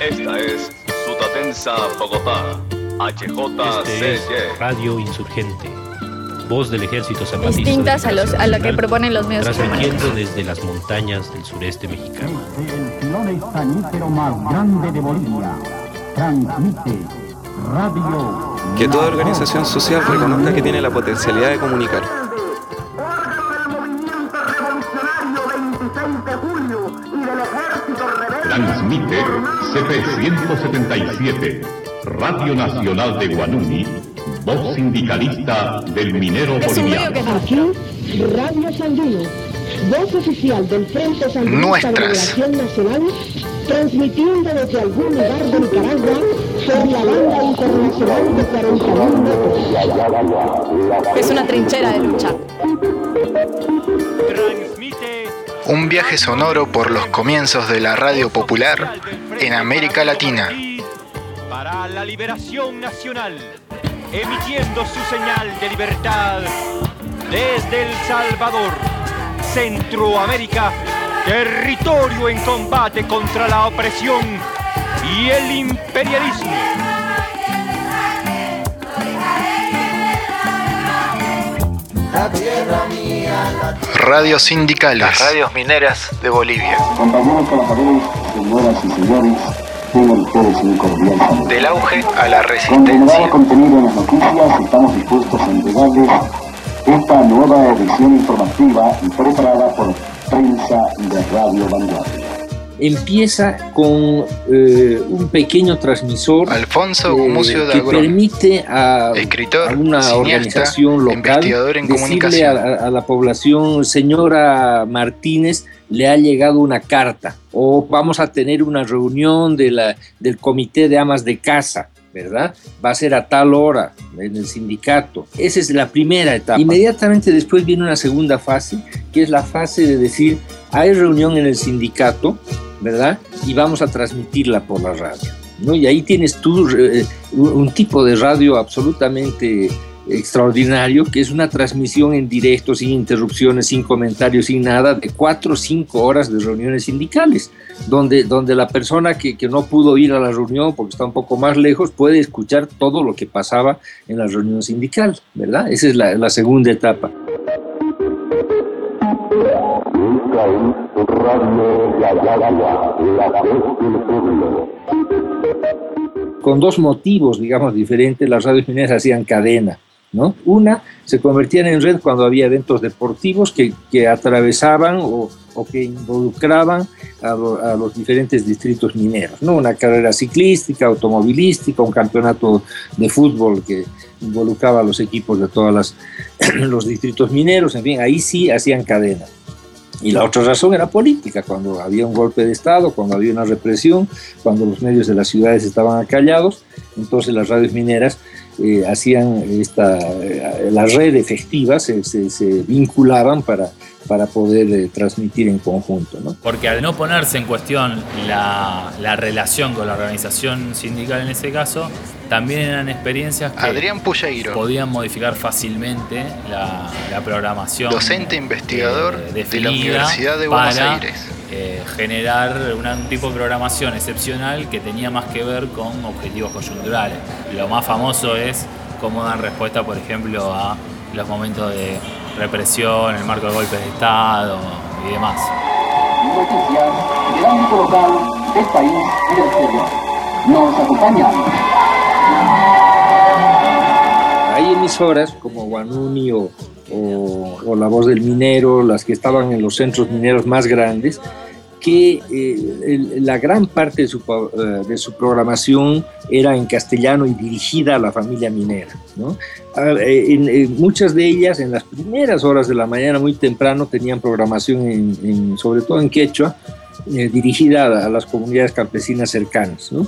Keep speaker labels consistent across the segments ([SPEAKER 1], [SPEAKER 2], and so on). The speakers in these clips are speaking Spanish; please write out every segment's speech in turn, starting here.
[SPEAKER 1] Esta es Sutatensa, Bogotá, HJCY.
[SPEAKER 2] Radio Insurgente, voz del Ejército Zapatista.
[SPEAKER 3] Distintas a lo que proponen los medios
[SPEAKER 2] transmitiendo desde las montañas del sureste mexicano.
[SPEAKER 4] El filón estañífero más grande de Bolivia transmite Radio.
[SPEAKER 5] Que toda organización social reconozca que tiene la potencialidad de comunicar.
[SPEAKER 6] Transmite CP177, Radio Nacional de Guanuni, voz sindicalista del minero boliviano.
[SPEAKER 7] Aquí, Radio Sandino, voz oficial del Frente Sandinista de Liberación Nacional, transmitiendo desde algún lugar de Nicaragua por la banda internacional de 40.000 metros.
[SPEAKER 3] Es una trinchera de lucha.
[SPEAKER 8] Un viaje sonoro por los comienzos de la radio popular en América Latina.
[SPEAKER 9] Para la liberación nacional, emitiendo su señal de libertad desde El Salvador, Centroamérica, territorio en combate contra la opresión y el imperialismo.
[SPEAKER 8] Radios sindicales. Las radios mineras de Bolivia.
[SPEAKER 4] Compañeros trabajadores, señoras y señores, tengan ustedes un cordial saludo.
[SPEAKER 8] Del auge a la
[SPEAKER 4] Con
[SPEAKER 8] resistencia.
[SPEAKER 4] denodado contenido en las noticias, estamos dispuestos a entregarles esta nueva edición informativa y preparada por Prensa de Radio Vanguardia.
[SPEAKER 10] Empieza con un pequeño transmisor
[SPEAKER 8] Alfonso Gumucio de
[SPEAKER 10] que
[SPEAKER 8] Agrón,
[SPEAKER 10] permite a
[SPEAKER 8] escritor,
[SPEAKER 10] una
[SPEAKER 8] cineasta,
[SPEAKER 10] organización local
[SPEAKER 8] investigador en
[SPEAKER 10] decirle
[SPEAKER 8] comunicación.
[SPEAKER 10] a la población: señora Martínez, le ha llegado una carta, o vamos a tener una reunión del comité de amas de casa, ¿verdad? Va a ser a tal hora en el sindicato. Esa es la primera etapa. Inmediatamente después viene una segunda fase, que es la fase de decir: hay reunión en el sindicato, ¿verdad? Y vamos a transmitirla por la radio, ¿no? Y ahí tienes tú un tipo de radio absolutamente extraordinario, que es una transmisión en directo, sin interrupciones, sin comentarios, sin nada, de 4 o 5 horas de reuniones sindicales, donde la persona que no pudo ir a la reunión porque está un poco más lejos puede escuchar todo lo que pasaba en la reunión sindical, ¿verdad? Esa es la segunda etapa. Con dos motivos, digamos, diferentes, las radios mineras hacían cadena, ¿no? Una, se convertían en red cuando había eventos deportivos que atravesaban o que involucraban a los diferentes distritos mineros, ¿no? Una carrera ciclística, automovilística, un campeonato de fútbol que involucraba a los equipos de todos los distritos mineros, en fin, ahí sí hacían cadena. Y la otra razón era política, cuando había un golpe de Estado, cuando había una represión, cuando los medios de las ciudades estaban acallados, entonces las radios mineras hacían la red efectiva, se vinculaban para poder transmitir en conjunto, ¿no?
[SPEAKER 11] Porque al no ponerse en cuestión la relación con la organización sindical en ese caso, también eran experiencias que
[SPEAKER 8] Adrián Puyeiro,
[SPEAKER 11] podían modificar fácilmente la programación.
[SPEAKER 8] docente investigador de la Universidad de Buenos Aires.
[SPEAKER 11] Generar un tipo de programación excepcional que tenía más que ver con objetivos coyunturales. Lo más famoso es cómo dan respuesta, por ejemplo, a los momentos de represión, el marco de golpes de Estado y demás.
[SPEAKER 4] Noticias del ámbito local, del país y del exterior. Nos acompañan.
[SPEAKER 10] Hay emisoras como Guanuni o La Voz del Minero, las que estaban en los centros mineros más grandes, que la gran parte de su programación era en castellano y dirigida a la familia minera, ¿no? En muchas de ellas, en las primeras horas de la mañana, muy temprano, tenían programación sobre todo en quechua, dirigida a las comunidades campesinas cercanas, ¿no?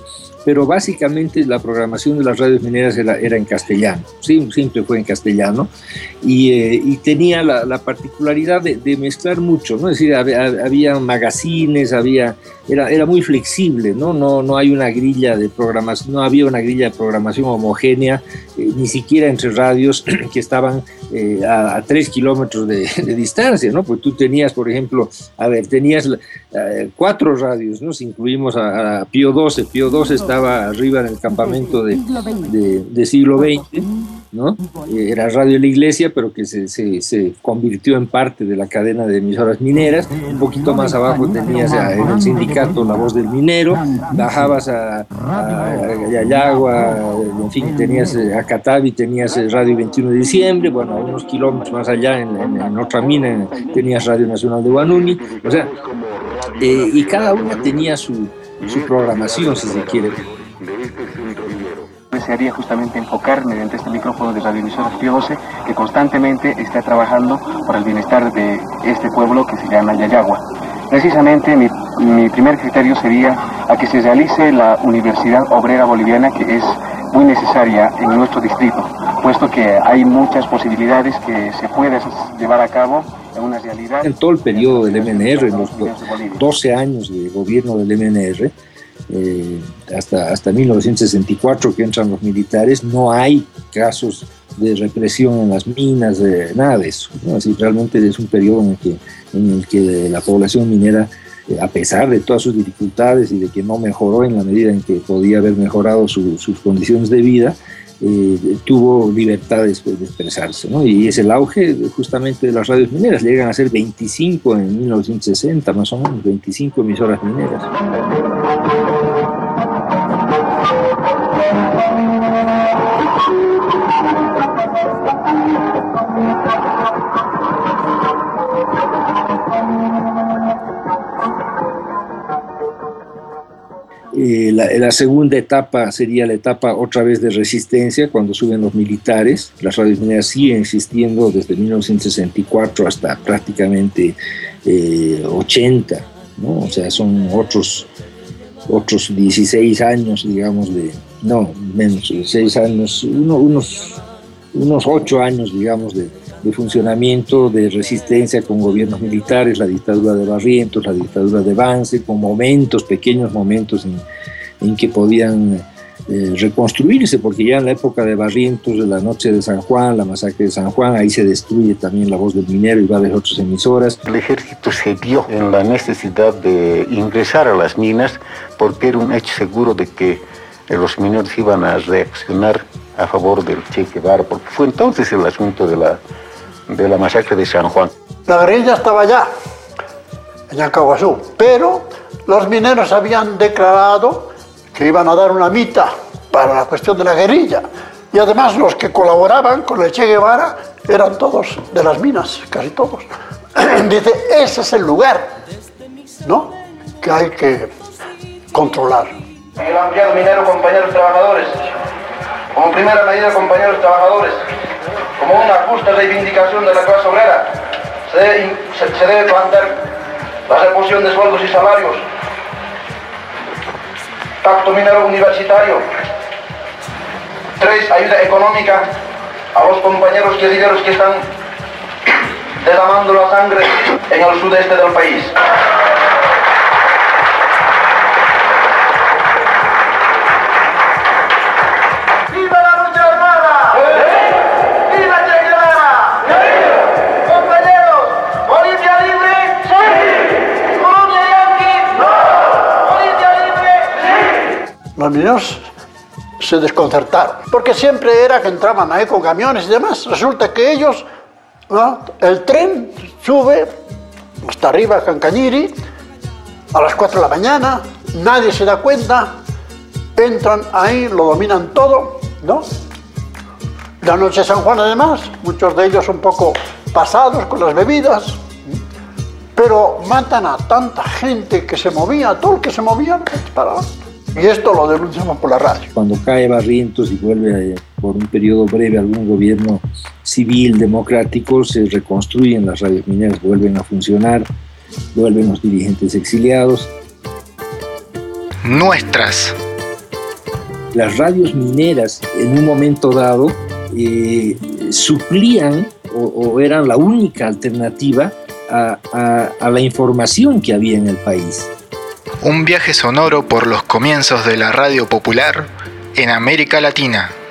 [SPEAKER 10] pero básicamente la programación de las radios mineras era en castellano, sí, siempre fue en castellano, y tenía la particularidad de mezclar mucho, ¿no? Es decir, había magazines, era muy flexible, ¿no? No hay una grilla de programación, no había una grilla de programación homogénea, ni siquiera entre radios que estaban a 3 kilómetros de distancia, ¿no? Pues tú tenías, por ejemplo, tenías 4 radios, ¿no? Si incluimos a Pío XII. Pío XII estaba arriba en el campamento de siglo XX, ¿no? Era Radio de la Iglesia, pero que se convirtió en parte de la cadena de emisoras mineras. Un poquito más abajo tenías en el sindicato La Voz del Minero, bajabas a Yayagua, en fin, tenías a Catavi, tenías Radio 21 de Diciembre, bueno, a unos kilómetros más allá, en otra mina, tenías Radio Nacional de Guanuni, o sea, y cada una tenía su programación, si se quiere.
[SPEAKER 12] Desearía justamente enfocar mediante este micrófono de radioemisora Pío XII, que constantemente está trabajando por el bienestar de este pueblo que se llama Yayagua. Precisamente mi primer criterio sería a que se realice la Universidad Obrera Boliviana, que es muy necesaria en nuestro distrito, puesto que hay muchas posibilidades que se pueden llevar a cabo en una realidad.
[SPEAKER 10] En todo el periodo del MNR, en los 12 años de gobierno del MNR, hasta 1964 que entran los militares, no hay casos de represión en las minas, nada de eso, ¿no? Así, realmente es un periodo en el que la población minera, a pesar de todas sus dificultades y de que no mejoró en la medida en que podía haber mejorado sus condiciones de vida, tuvo libertad de expresarse, ¿no? Y es el auge justamente de las radios mineras. Llegan a ser 25 en 1960, más o menos, 25 emisoras mineras. La segunda etapa sería la etapa otra vez de resistencia, cuando suben los militares. Las radios mineras siguen existiendo desde 1964 hasta prácticamente 80, ¿no? O sea, son otros 16 años, digamos, menos 6 años, unos 8 años, digamos, de funcionamiento, de resistencia con gobiernos militares, la dictadura de Barrientos, la dictadura de Vance, con pequeños momentos en que podían reconstruirse, porque ya en la época de Barrientos, de la noche de San Juan, la masacre de San Juan, ahí se destruye también La Voz del Minero y varias otras emisoras.
[SPEAKER 13] El ejército se vio en la necesidad de ingresar a las minas porque era un hecho seguro de que los mineros iban a reaccionar a favor del Che Guevara, porque fue entonces el asunto de la masacre de San Juan.
[SPEAKER 14] La guerrilla estaba allá, en Yancaguazú, pero los mineros habían declarado que iban a dar una mita para la cuestión de la guerrilla, y además los que colaboraban con el Che Guevara eran todos de las minas, casi todos. Dice, ese es el lugar, ¿no?, que hay que controlar.
[SPEAKER 15] En el ampliado minero, compañeros trabajadores, como primera medida, compañeros trabajadores, como una justa reivindicación de la clase obrera, se debe plantear la reposición de sueldos y salarios, pacto minero universitario. 3, ayuda económica a los compañeros guerrilleros que están derramando la sangre en el sudeste del país.
[SPEAKER 14] Los mineros se desconcertaron, porque siempre era que entraban ahí con camiones y demás. Resulta que ellos, ¿no?, el tren sube hasta arriba a Cancañiri a las 4 de la mañana, nadie se da cuenta, entran ahí, lo dominan todo, ¿no? La noche de San Juan, además, muchos de ellos un poco pasados con las bebidas, pero matan a tanta gente que se movía, todo el que se movía, disparaban. Y esto lo denunciamos por la radio.
[SPEAKER 10] Cuando cae Barrientos y vuelve por un periodo breve algún gobierno civil democrático, se reconstruyen las radios mineras, vuelven a funcionar, vuelven los dirigentes exiliados.
[SPEAKER 8] Nuestras.
[SPEAKER 10] las radios mineras en un momento dado suplían o eran la única alternativa a la información que había en el país.
[SPEAKER 8] Un viaje sonoro por los comienzos de la radio popular en América Latina.